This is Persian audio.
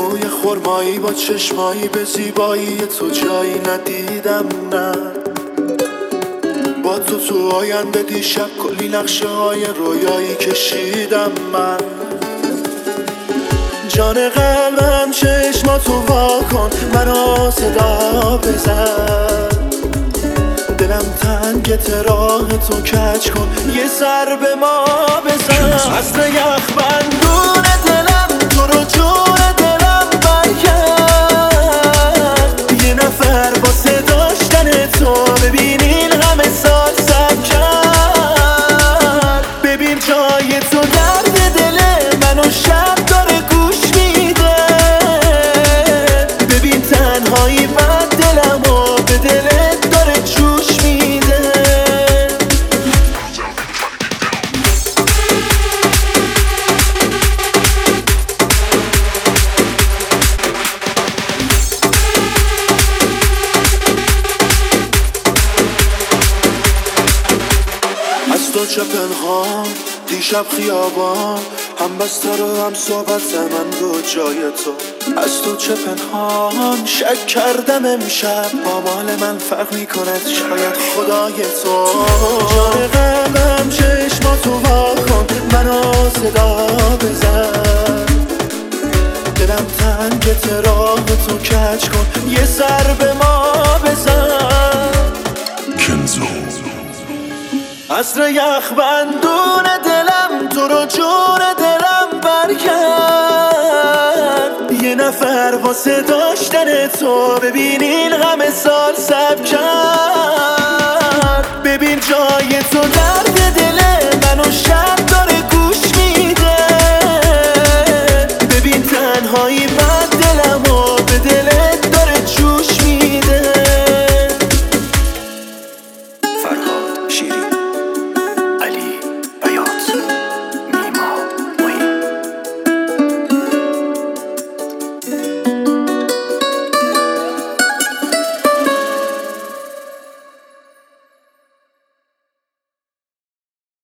روی خرمایی با چشمایی به زیبایی تو جایی ندیدم نه. با تو آینده دیشب کلی نقشه های رویایی کشیدم من. جان قلبم چشماتو وا کن، منو صدا بزن. دلم تنگت راه تو کج کن، یه سر به ما بزن. اصل یخ بندون دلم تو رو جون دلم برکرد. یه نفر واسه داشتن تو ببین این همه سال صبر کرد. ببین جای تو درد دل منو شب داره گوش میده. ببین تنهایی من دلمو به دلت داره جوش میده. از تو چه پنهان دیشب خیابان، هم بستر و هم صحبت من بود جای تو. از تو چه پنهان شک کردم امشب، با مال من فرق میکند شاید خدای تو. جان قلبم چشماتو وا کن، منو صدا بزن. دلم تنگت راه تو کج کن، یه سر به ما بزن. کنزو عصر یخ بندون دلم تو رو جون دلم برکرد. یه نفر واسه داشتن تو ببین این همه سال صبر کرد. ببین جای تو در